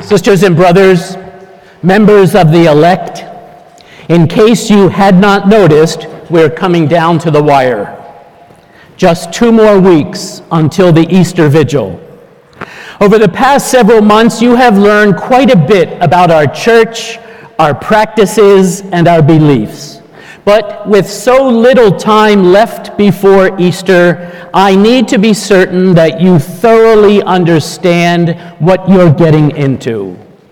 Sisters and brothers, members of the elect, in case you had not noticed, we're coming down to the wire. Just 2 more weeks until the Easter Vigil. Over the past several months, you have learned quite a bit about our church, our practices, and our beliefs. But with so little time left before Easter, I need to be certain that you thoroughly understand what you're getting into.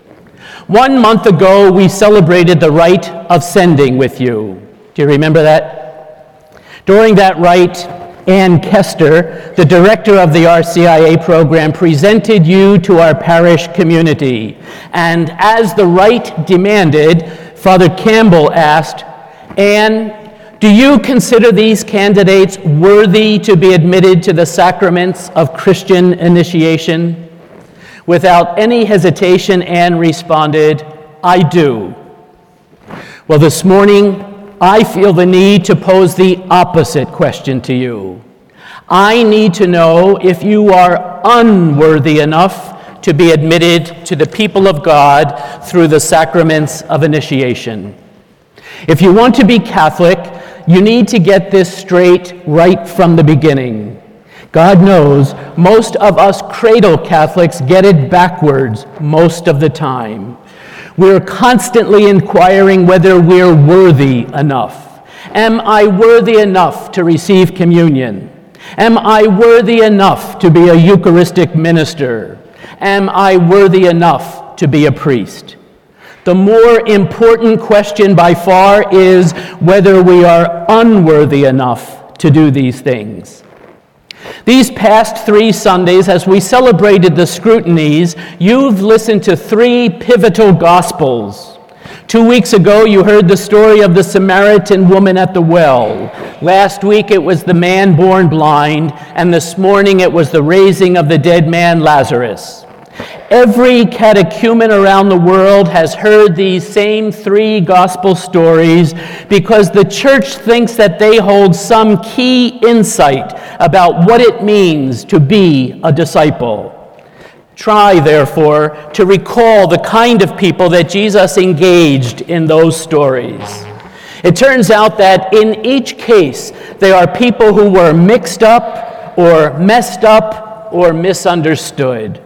1 month ago, we celebrated the rite of sending with you. Do you remember that? During that rite, Ann Kester, the director of the RCIA program, presented you to our parish community. And as the rite demanded, Father Campbell asked, "Ann, do you consider these candidates worthy to be admitted to the sacraments of Christian initiation?" Without any hesitation, Ann responded, "I do." Well, this morning, I feel the need to pose the opposite question to you. I need to know if you are unworthy enough to be admitted to the people of God through the sacraments of initiation. If you want to be Catholic, you need to get this straight right from the beginning. God knows most of us cradle Catholics get it backwards most of the time. We're constantly inquiring whether we're worthy enough. Am I worthy enough to receive communion? Am I worthy enough to be a Eucharistic minister? Am I worthy enough to be a priest? The more important question by far is whether we are unworthy enough to do these things. These past 3 Sundays, as we celebrated the scrutinies, you've listened to 3 pivotal Gospels. 2 weeks ago, you heard the story of the Samaritan woman at the well. Last week, it was the man born blind, and this morning, it was the raising of the dead man, Lazarus. Every catechumen around the world has heard these same 3 gospel stories because the church thinks that they hold some key insight about what it means to be a disciple. Try, therefore, to recall the kind of people that Jesus engaged in those stories. It turns out that in each case, they are people who were mixed up or messed up or misunderstood.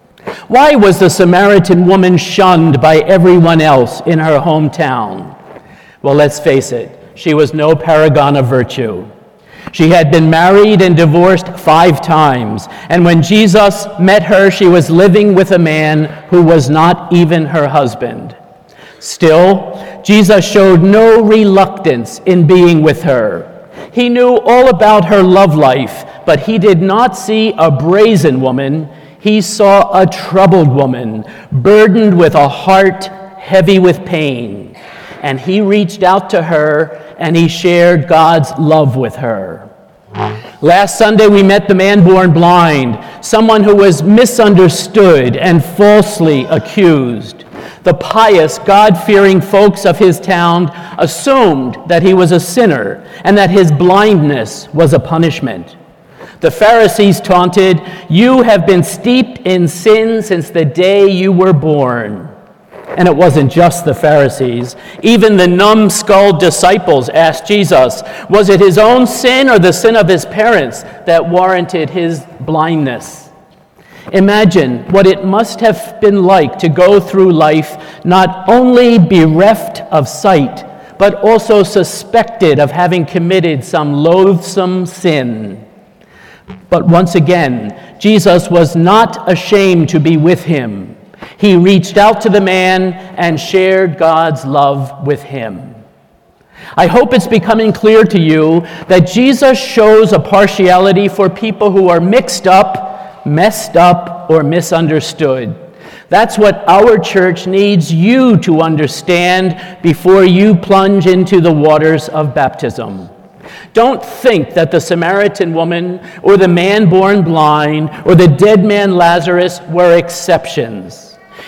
Why was the Samaritan woman shunned by everyone else in her hometown? Well, let's face it, she was no paragon of virtue. She had been married and divorced 5 times, and when Jesus met her, she was living with a man who was not even her husband. Still, Jesus showed no reluctance in being with her. He knew all about her love life, but he did not see a brazen woman. He saw a troubled woman, burdened with a heart heavy with pain. And he reached out to her, and he shared God's love with her. Last Sunday, we met the man born blind, someone who was misunderstood and falsely accused. The pious, God-fearing folks of his town assumed that he was a sinner and that his blindness was a punishment. The Pharisees taunted, "You have been steeped in sin since the day you were born." And it wasn't just the Pharisees. Even the numbskulled disciples asked Jesus, was it his own sin or the sin of his parents that warranted his blindness? Imagine what it must have been like to go through life not only bereft of sight, but also suspected of having committed some loathsome sin. But once again, Jesus was not ashamed to be with him. He reached out to the man and shared God's love with him. I hope it's becoming clear to you that Jesus shows a partiality for people who are mixed up, messed up, or misunderstood. That's what our church needs you to understand before you plunge into the waters of baptism. Don't think that the Samaritan woman or the man born blind or the dead man Lazarus were exceptions.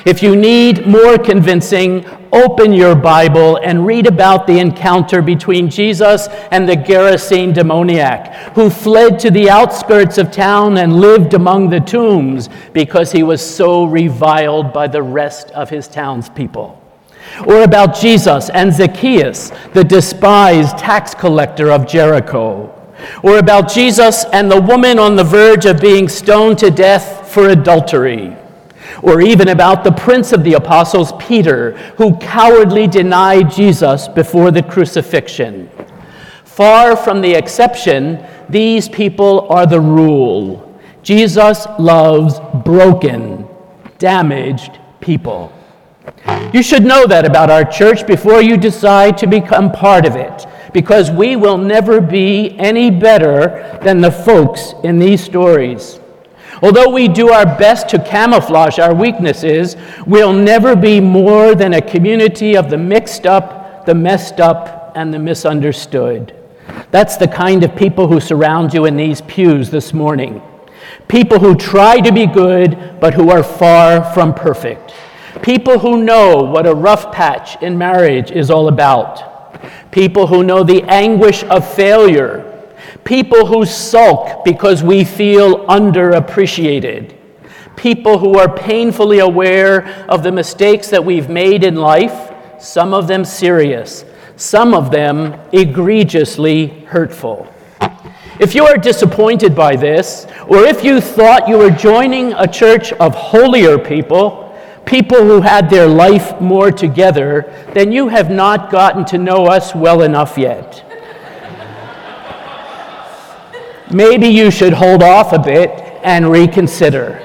If you need more convincing, open your Bible and read about the encounter between Jesus and the Gerasene demoniac, who fled to the outskirts of town and lived among the tombs because he was so reviled by the rest of his townspeople. Or about Jesus and Zacchaeus, the despised tax collector of Jericho. Or about Jesus and the woman on the verge of being stoned to death for adultery. Or even about the prince of the apostles, Peter, who cowardly denied Jesus before the crucifixion. Far from the exception, these people are the rule. Jesus loves broken, damaged people. You should know that about our church before you decide to become part of it, because we will never be any better than the folks in these stories. Although we do our best to camouflage our weaknesses, we'll never be more than a community of the mixed up, the messed up, and the misunderstood. That's the kind of people who surround you in these pews this morning. People who try to be good, but who are far from perfect. People who know what a rough patch in marriage is all about. People who know the anguish of failure. People who sulk because we feel underappreciated. People who are painfully aware of the mistakes that we've made in life, some of them serious, some of them egregiously hurtful. If you are disappointed by this, or if you thought you were joining a church of holier people, people who had their life more together, then you have not gotten to know us well enough yet. Maybe you should hold off a bit and reconsider.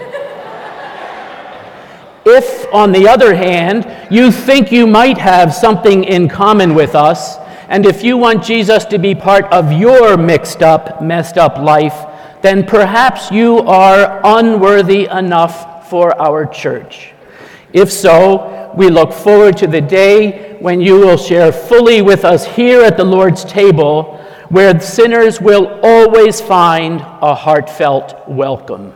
If, on the other hand, you think you might have something in common with us, and if you want Jesus to be part of your mixed up, messed up life, then perhaps you are unworthy enough for our church. If so, we look forward to the day when you will share fully with us here at the Lord's table, where sinners will always find a heartfelt welcome.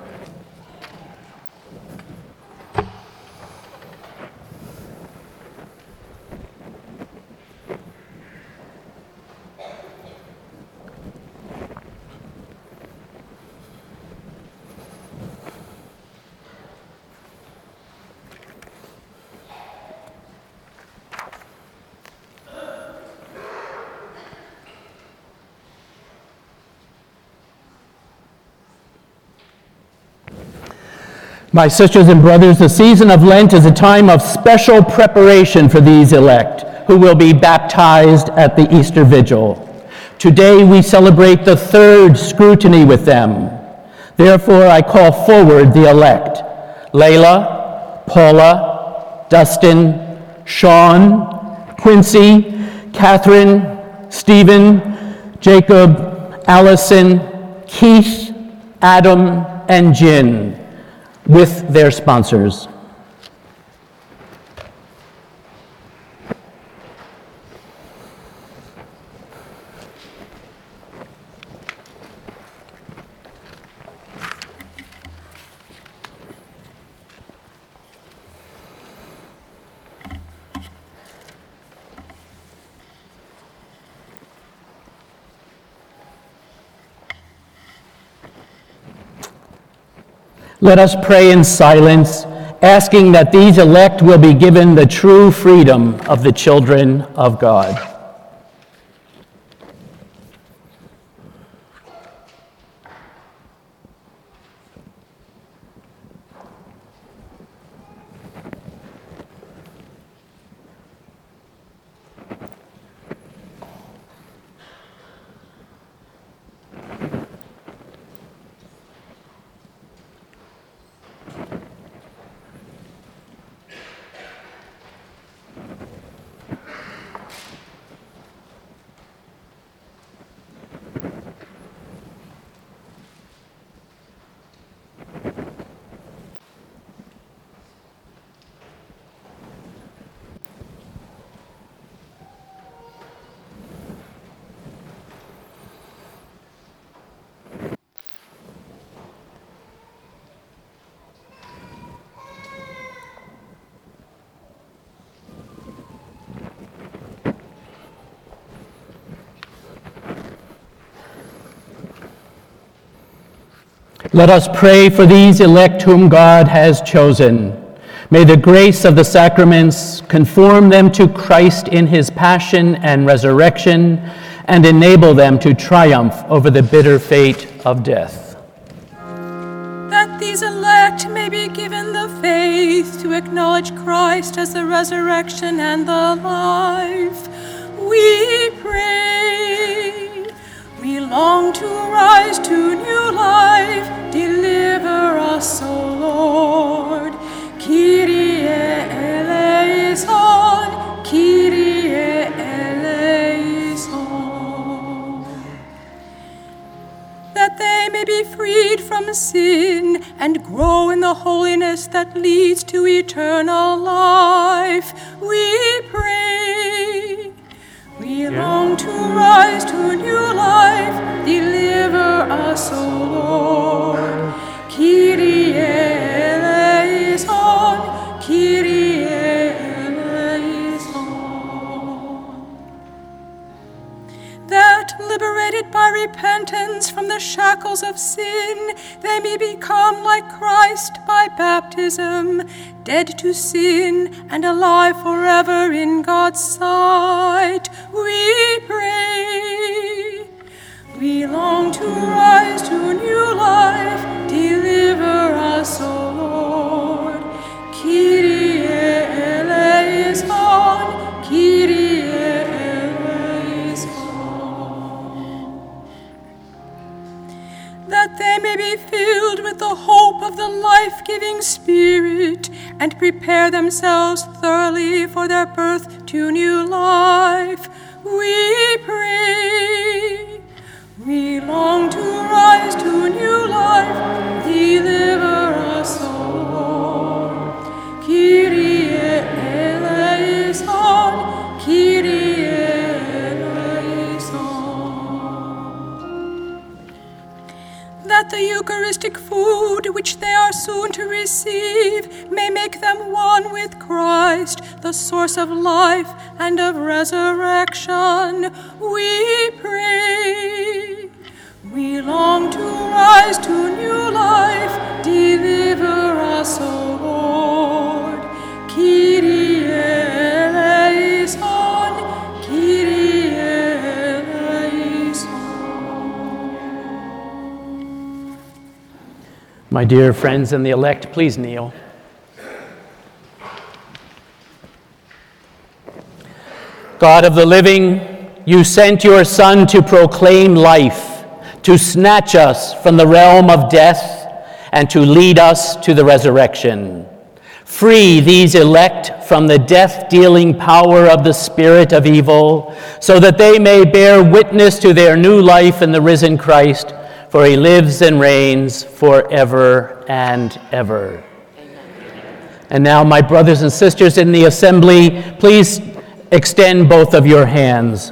My sisters and brothers, the season of Lent is a time of special preparation for these elect, who will be baptized at the Easter Vigil. Today we celebrate the third scrutiny with them. Therefore I call forward the elect: Layla, Paula, Dustin, Sean, Quincy, Catherine, Stephen, Jacob, Allison, Keith, Adam, and Jin, with their sponsors. Let us pray in silence, asking that these elect will be given the true freedom of the children of God. Let us pray for these elect whom God has chosen. May the grace of the sacraments conform them to Christ in his passion and resurrection and enable them to triumph over the bitter fate of death. That these elect may be given the faith to acknowledge Christ as the resurrection and the life, we pray. We long to rise to new life. Deliver us, O Lord. Kyrie eleison, Kyrie eleison. That they may be freed from sin and grow in the holiness that leads to eternal life, we pray. We long to rise to new life. Deliver us, O Lord. Kyrie eleison, Kyrie eleison. That, liberated by repentance from the shackles of sin, they may become like Christ by baptism, dead to sin and alive forever in God's sight, we pray. We long to rise to new life. Deliver us, O Lord. Kyrie eleison, Kyrie eleison. That they may be filled with the hope of the life-giving Spirit and prepare themselves thoroughly for their birth to new life, we pray. We long to rise to new life. Deliver us, O Lord. Kyrie eleison, Kyrie eleison. That the Eucharistic food which they are soon to receive may make them one with Christ, the source of life and of resurrection, we pray. We long to rise to new life. Deliver us, O Lord. Kyrie eleison, Kyrie eleison. My dear friends and the elect, please kneel. God of the living, you sent your Son to proclaim life, to snatch us from the realm of death, and to lead us to the resurrection. Free these elect from the death-dealing power of the spirit of evil, so that they may bear witness to their new life in the risen Christ, for he lives and reigns forever and ever. Amen. And now, my brothers and sisters in the assembly, please extend both of your hands.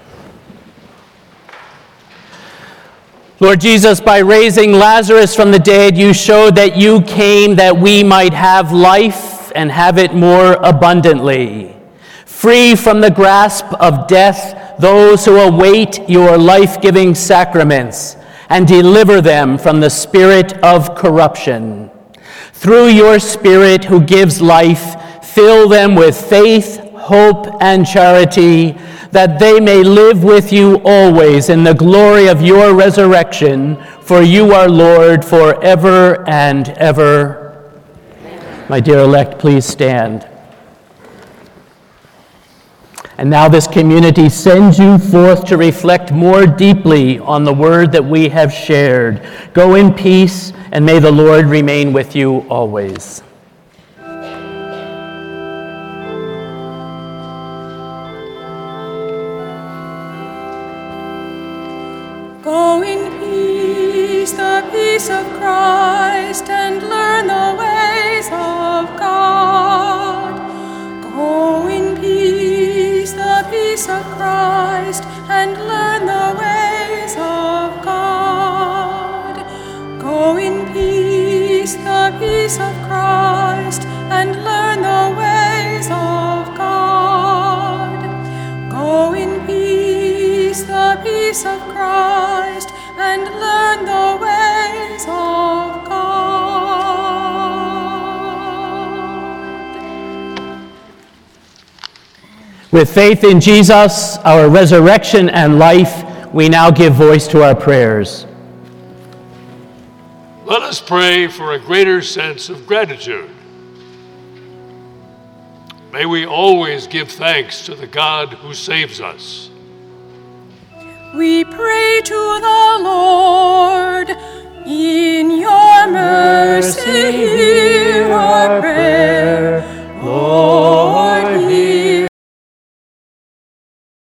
Lord Jesus, by raising Lazarus from the dead, you showed that you came that we might have life and have it more abundantly. Free from the grasp of death those who await your life-giving sacraments, and deliver them from the spirit of corruption. Through your Spirit who gives life, fill them with faith, hope, and charity, that they may live with you always in the glory of your resurrection, for you are Lord forever and ever. Amen. My dear elect, please stand. And now this community sends you forth to reflect more deeply on the word that we have shared. Go in peace, and may the Lord remain with you always. Go in peace, the peace of Christ, and learn the ways of God. Go in peace, the peace of Christ, and learn the ways of God. Go in peace, the peace of Christ, and learn the ways of God. Go in peace, the peace of Christ, and learn the ways of With faith in Jesus, our resurrection and life, we now give voice to our prayers. Let us pray for a greater sense of gratitude. May we always give thanks to the God who saves us. We pray to the